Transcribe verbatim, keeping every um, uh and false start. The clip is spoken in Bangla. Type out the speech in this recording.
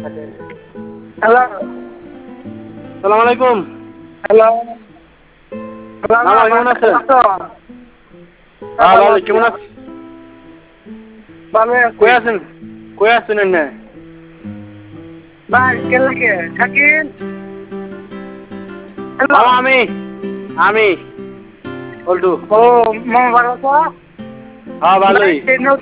হ্যালো, সালাম আলাইকুম। হ্যালো, মামা কেমন আছেন? হ্যাঁ ভালো, কেমন আছেন? ভালো কই আছি আছেন? কই আছেন এনে? ভাই কে লাগে শাকিল হ্যালো মামা আমি আমি বল্টু। ও মামা ভালো আছো হ্যাঁ ভাই ভালোই। ট্রেন